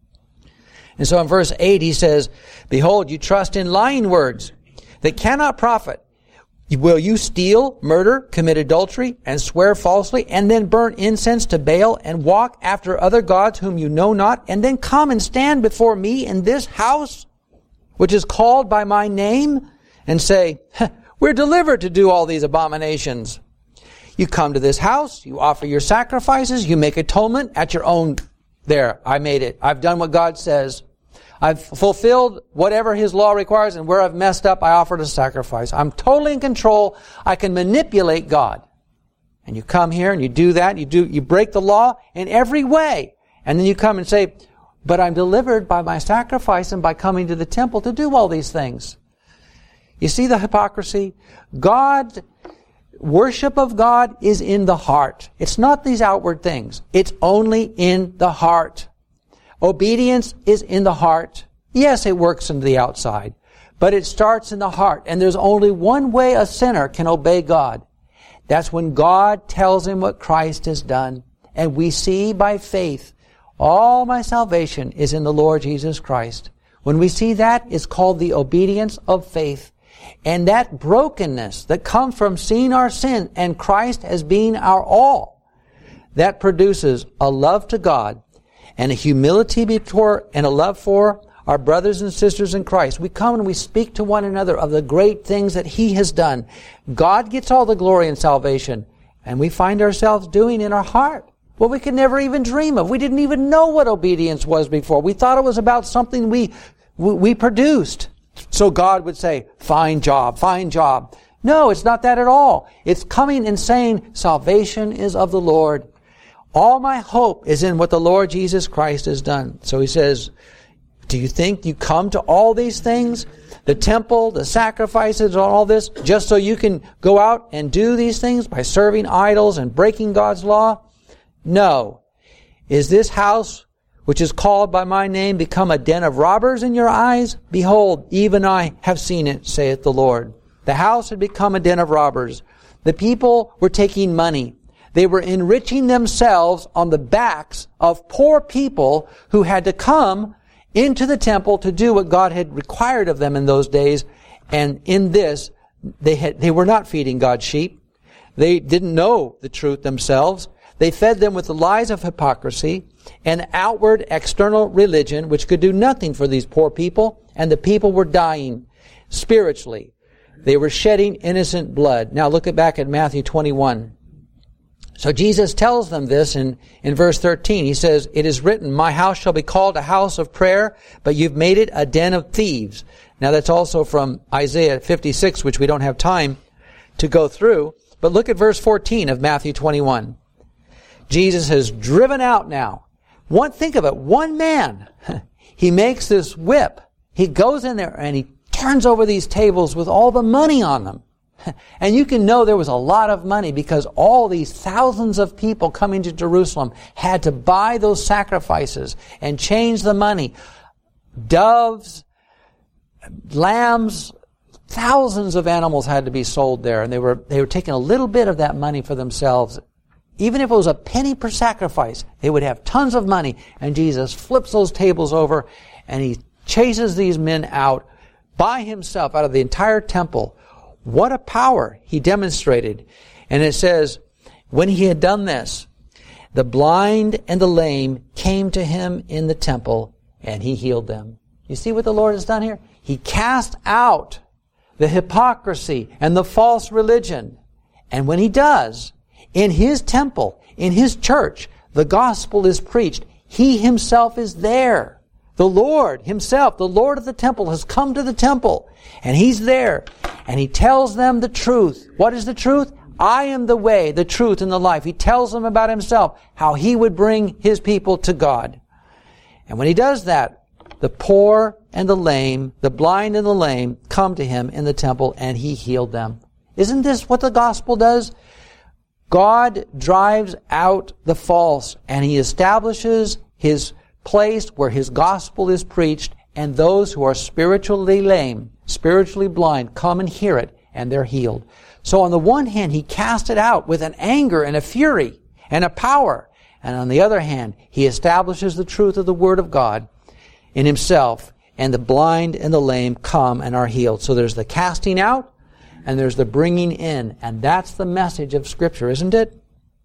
A: And so in verse eight he says, behold, you trust in lying words that cannot profit. Will you steal, murder, commit adultery, and swear falsely, and then burn incense to Baal, and walk after other gods whom you know not, and then come and stand before me in this house, which is called by my name, and say, we're delivered to do all these abominations? You come to this house, you offer your sacrifices, you make atonement at your own, there, I made it. I've done what God says. I've fulfilled whatever His law requires, and where I've messed up, I offered a sacrifice. I'm totally in control. I can manipulate God. And you come here and you do that. You do, you break the law in every way. And then you come and say, but I'm delivered by my sacrifice and by coming to the temple to do all these things. You see the hypocrisy? God, worship of God is in the heart. It's not these outward things. It's only in the heart. Obedience is in the heart. Yes, it works in the outside, but it starts in the heart. And there's only one way a sinner can obey God. That's when God tells him what Christ has done. And we see by faith, all my salvation is in the Lord Jesus Christ. When we see that, it's called the obedience of faith. And that brokenness that comes from seeing our sin and Christ as being our all, that produces a love to God and a humility before and a love for our brothers and sisters in Christ. We come and we speak to one another of the great things that He has done. God gets all the glory in salvation, and we find ourselves doing in our heart what we could never even dream of. We didn't even know what obedience was before. We thought it was about something we we, we produced. So God would say, fine job, fine job. No, it's not that at all. It's coming and saying, salvation is of the Lord. All my hope is in what the Lord Jesus Christ has done. So He says, do you think you come to all these things, the temple, the sacrifices, all this, just so you can go out and do these things by serving idols and breaking God's law? No. Is this house, which is called by my name, become a den of robbers in your eyes? Behold, even I have seen it, saith the Lord. The house had become a den of robbers. The people were taking money. They were enriching themselves on the backs of poor people who had to come into the temple to do what God had required of them in those days. And in this, they had, they were not feeding God's sheep. They didn't know the truth themselves. They fed them with the lies of hypocrisy and outward external religion, which could do nothing for these poor people. And the people were dying spiritually. They were shedding innocent blood. Now look at back at Matthew twenty-one. So Jesus tells them this in, in verse thirteen. He says, it is written, my house shall be called a house of prayer, but you've made it a den of thieves. Now that's also from Isaiah fifty-six, which we don't have time to go through. But look at verse fourteen of Matthew twenty-one. Jesus has driven out now. One, think of it, one man. He makes this whip. He goes in there and he turns over these tables with all the money on them. And you can know there was a lot of money because all these thousands of people coming to Jerusalem had to buy those sacrifices and change the money. Doves, lambs, thousands of animals had to be sold there, and they were they were taking a little bit of that money for themselves. Even if it was a penny per sacrifice, they would have tons of money. And Jesus flips those tables over and He chases these men out by Himself out of the entire temple. What a power He demonstrated. And it says, when He had done this, the blind and the lame came to Him in the temple, and He healed them. You see what the Lord has done here? He cast out the hypocrisy and the false religion. And when He does, in His temple, in His church, the gospel is preached. He Himself is there. The Lord Himself, the Lord of the temple, has come to the temple, and He's there, and He tells them the truth. What is the truth? I am the way, the truth, and the life. He tells them about Himself, how He would bring His people to God. And when He does that, the poor and the lame, the blind and the lame, come to Him in the temple, and He healed them. Isn't this what the gospel does? God drives out the false, and He establishes His place where His gospel is preached, and those who are spiritually lame, spiritually blind, come and hear it, and they're healed. So on the one hand, He cast it out with an anger and a fury and a power. And on the other hand, He establishes the truth of the Word of God in Himself, and the blind and the lame come and are healed. So there's the casting out, and there's the bringing in. And that's the message of Scripture, isn't it?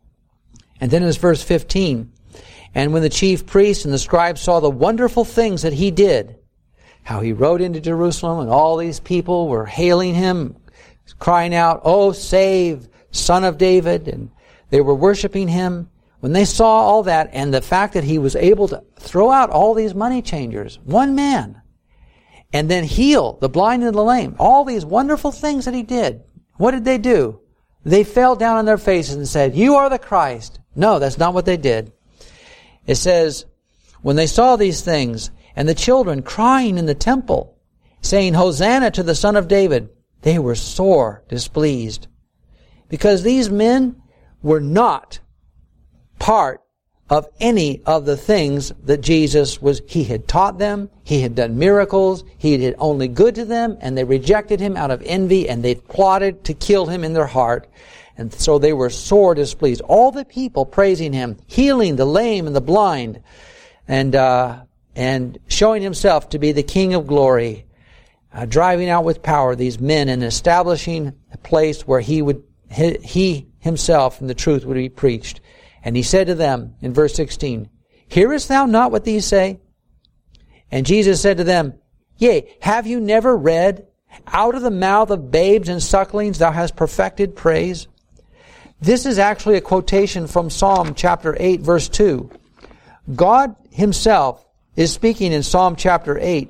A: And then there's verse fifteen. And when the chief priests and the scribes saw the wonderful things that He did, how He rode into Jerusalem and all these people were hailing Him, crying out, "Oh, save, Son of David," and they were worshiping Him. When they saw all that, and the fact that He was able to throw out all these money changers, one man, and then heal the blind and the lame, all these wonderful things that He did, what did they do? They fell down on their faces and said, "You are the Christ." No, that's not what they did. It says, when they saw these things, and the children crying in the temple, saying, "Hosanna to the Son of David," they were sore displeased. Because these men were not part of any of the things that Jesus was. He had taught them. He had done miracles. He did only good to them, and they rejected Him out of envy, and they plotted to kill Him in their heart. And so they were sore displeased. All the people praising Him, healing the lame and the blind, and uh, and showing Himself to be the King of glory, uh, driving out with power these men and establishing a place where He would he, he Himself and the truth would be preached. And He said to them in verse sixteen, Hearest thou not what these say? And Jesus said to them, Yea, have you never read, Out of the mouth of babes and sucklings thou hast perfected praise? This is actually a quotation from Psalm chapter eight, verse two. God himself is speaking in Psalm chapter eight.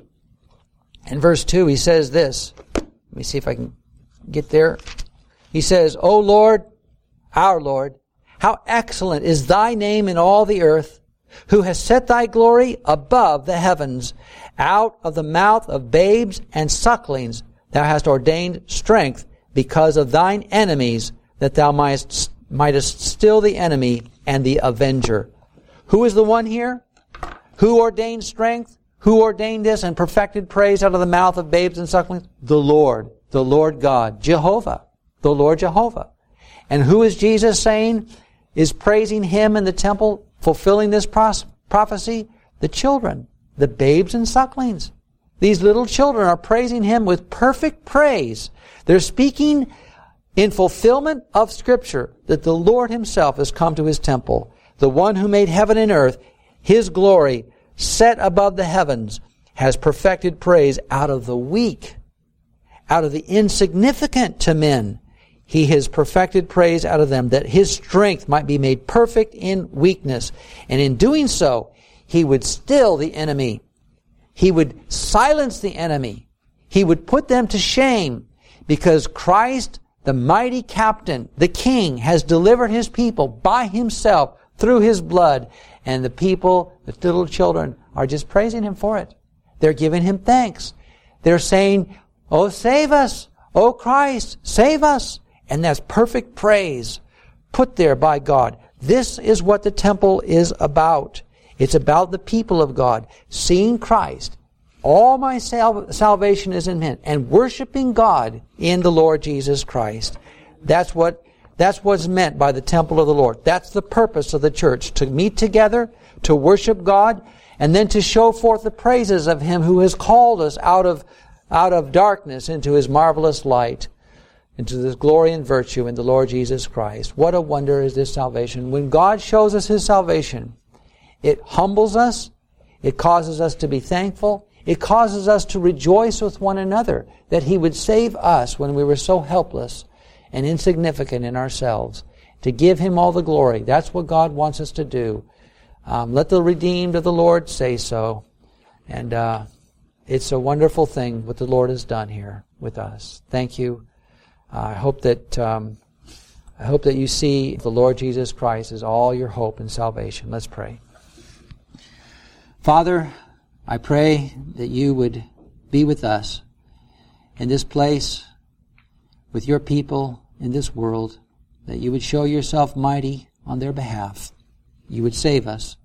A: In verse two, he says this. Let me see if I can get there. He says, O Lord, our Lord, how excellent is thy name in all the earth, who has set thy glory above the heavens. Out of the mouth of babes and sucklings thou hast ordained strength because of thine enemies, that thou mightest, mightest still the enemy and the avenger. Who is the one here? Who ordained strength? Who ordained this and perfected praise out of the mouth of babes and sucklings? The Lord, the Lord God, Jehovah, the Lord Jehovah. And who is Jesus saying is praising him in the temple, fulfilling this pros- prophecy? The children, the babes and sucklings. These little children are praising him with perfect praise. They're speaking in fulfillment of Scripture that the Lord himself has come to his temple. The one who made heaven and earth, his glory set above the heavens, has perfected praise out of the weak, out of the insignificant to men. He has perfected praise out of them, that his strength might be made perfect in weakness. And in doing so, he would still the enemy. He would silence the enemy. He would put them to shame, because Christ, the mighty captain, the king, has delivered his people by himself through his blood. And the people, the little children, are just praising him for it. They're giving him thanks. They're saying, Oh, save us! Oh, Christ, save us! And that's perfect praise put there by God. This is what the temple is about. It's about the people of God seeing Christ. All my sal- salvation is in him, and worshiping God in the Lord Jesus Christ. That's what that's what's meant by the temple of the Lord. That's the purpose of the church, to meet together, to worship God, and then to show forth the praises of him who has called us out of out of darkness into his marvelous light, into this glory and virtue in the Lord Jesus Christ. What a wonder is this salvation. When God shows us his salvation, it humbles us. It causes us to be thankful. It causes us to rejoice with one another that he would save us when we were so helpless and insignificant in ourselves. To give him all the glory. That's what God wants us to do. Um, let the redeemed of the Lord say so. And uh, it's a wonderful thing what the Lord has done here with us. Thank you. Uh, I hope that um, I hope that you see the Lord Jesus Christ as all your hope and salvation. Let's pray. Father, I pray that you would be with us in this place, with your people in this world, that you would show yourself mighty on their behalf. You would save us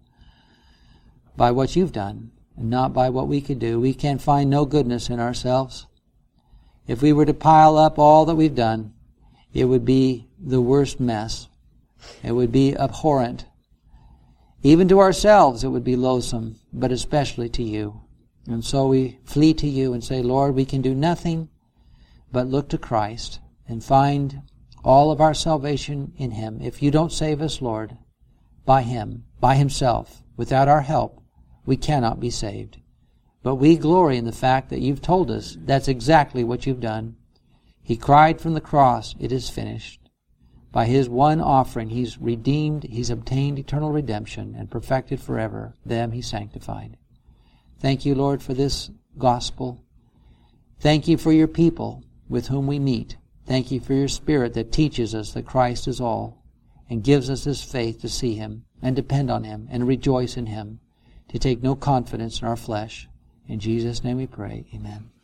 A: by what you've done and not by what we could do. We can find no goodness in ourselves. If we were to pile up all that we've done, it would be the worst mess. It would be abhorrent. Even to ourselves it would be loathsome, but especially to you. And so we flee to you and say, Lord, we can do nothing but look to Christ and find all of our salvation in him. If you don't save us, Lord, by him, by himself, without our help, we cannot be saved. But we glory in the fact that you've told us that's exactly what you've done. He cried from the cross, it is finished. By his one offering, he's redeemed, he's obtained eternal redemption and perfected forever. Them he sanctified. Thank you, Lord, for this gospel. Thank you for your people with whom we meet. Thank you for your Spirit that teaches us that Christ is all and gives us this faith to see him and depend on him and rejoice in him, to take no confidence in our flesh. In Jesus' name we pray. Amen.